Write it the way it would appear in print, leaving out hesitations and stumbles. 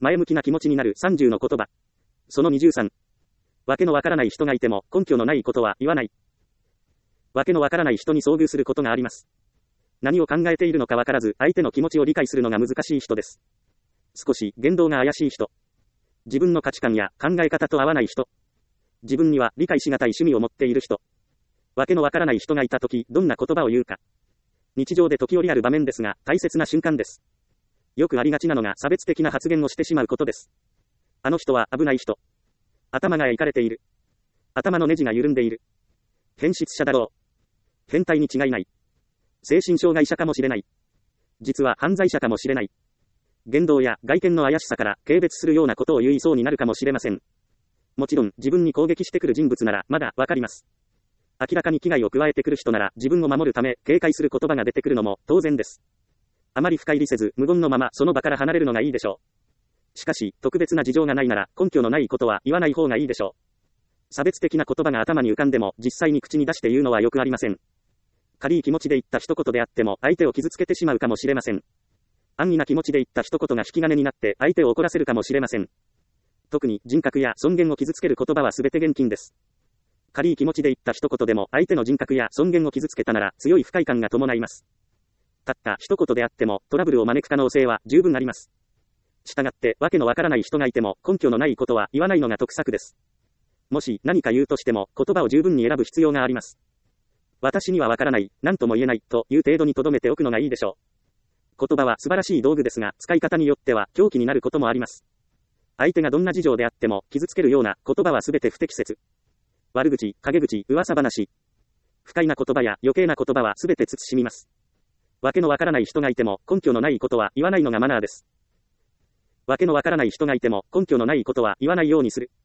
前向きな気持ちになる30の言葉。その23。わけのわからない人がいても根拠のないことは言わない。わけのわからない人に遭遇することがあります。何を考えているのかわからず、相手の気持ちを理解するのが難しい人です。少し言動が怪しい人。自分の価値観や考え方と合わない人。自分には理解しがたい趣味を持っている人。わけのわからない人がいたとき、どんな言葉を言うか。日常で時折ある場面ですが、大切な瞬間です。よくありがちなのが差別的な発言をしてしまうことです。あの人は危ない人。頭がいかれている。頭のネジが緩んでいる。変質者だろう。変態に違いない。精神障害者かもしれない。実は犯罪者かもしれない。言動や外見の怪しさから軽蔑するようなことを言いそうになるかもしれません。もちろん自分に攻撃してくる人物ならまだわかります。明らかに危害を加えてくる人なら自分を守るため警戒する言葉が出てくるのも当然です。あまり深入りせず無言のままその場から離れるのがいいでしょう。しかし特別な事情がないなら根拠のないことは言わない方がいいでしょう。差別的な言葉が頭に浮かんでも実際に口に出して言うのはよくありません。軽い気持ちで言った一言であっても相手を傷つけてしまうかもしれません。安易な気持ちで言った一言が引き金になって相手を怒らせるかもしれません。特に人格や尊厳を傷つける言葉は全て厳禁です。軽い気持ちで言った一言でも相手の人格や尊厳を傷つけたなら強い不快感が伴います。たった一言であってもトラブルを招く可能性は十分あります。したがってわけのわからない人がいても根拠のないことは言わないのが得策です。もし何か言うとしても言葉を十分に選ぶ必要があります。私にはわからない、何とも言えないという程度に留めておくのがいいでしょう。言葉は素晴らしい道具ですが、使い方によっては凶器になることもあります。相手がどんな事情であっても傷つけるような言葉はすべて不適切。悪口、陰口、噂話。不快な言葉や余計な言葉はすべて慎みます。わけのわからない人がいても根拠のないことは言わないのがマナーです。わけのわからない人がいても根拠のないことは言わないようにする。